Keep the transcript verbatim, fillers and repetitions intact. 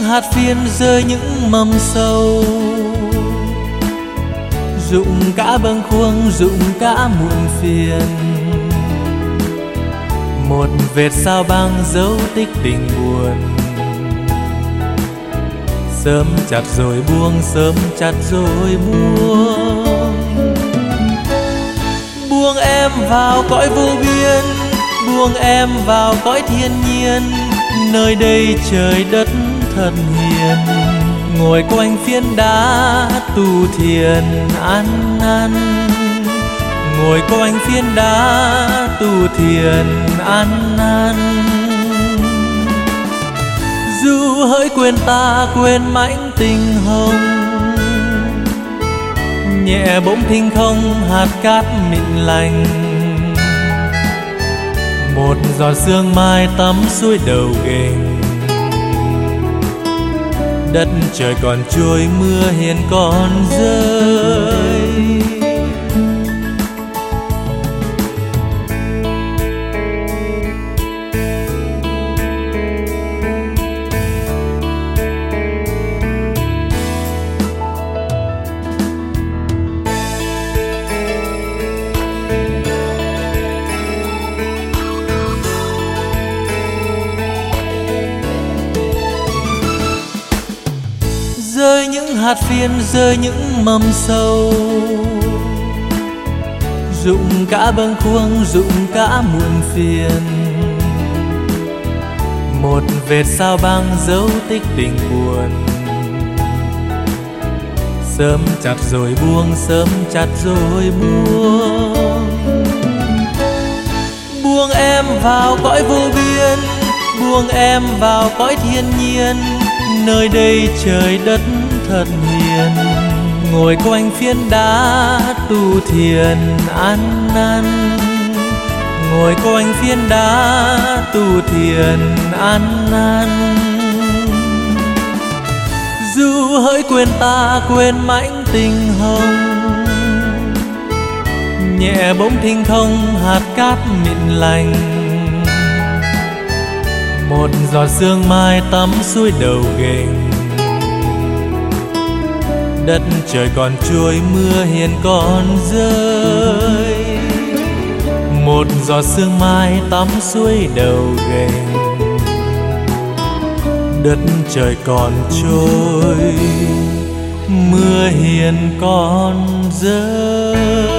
hạt phiền rơi những mầm sâu, rụng cả bâng khuâng, rụng cả muộn phiền. Một vệt sao băng dấu tích tình buồn, sớm chặt rồi buông, sớm chặt rồi buông. Buông em vào cõi vô biên, buông em vào cõi thiên nhiên, nơi đây trời đất thật hiền. Ngồi quanh phiến đá tu thiền ăn năn, ngồi quanh phiến đá tu thiền ăn năn. Dù hỡi quên ta quên mãnh tình hồng, nhẹ bỗng thinh không hạt cát mịn lành. Một giọt sương mai tắm suối đầu ghềnh, đất trời còn trôi mưa hiền còn rơi. Rơi những hạt phiền rơi những mầm sâu, rụng cả bâng khuâng, rụng cả muộn phiền. Một vệt sao băng dấu tích tình buồn, sớm chặt rồi buông, sớm chặt rồi buông. Buông em vào cõi vô biên, buông em vào cõi thiên nhiên, nơi đây trời đất thật hiền. Ngồi quanh phiến đá tu thiền ăn năn, ngồi quanh phiến đá tu thiền ăn năn. Dù hỡi quên ta quên mãnh tình hồng, nhẹ bỗng thinh không hạt cát mịn lành. Một giọt sương mai tắm suối đầu ghềnh, đất trời còn trôi mưa hiền còn rơi. Một giọt sương mai tắm suối đầu ghềnh, đất trời còn trôi mưa hiền còn rơi.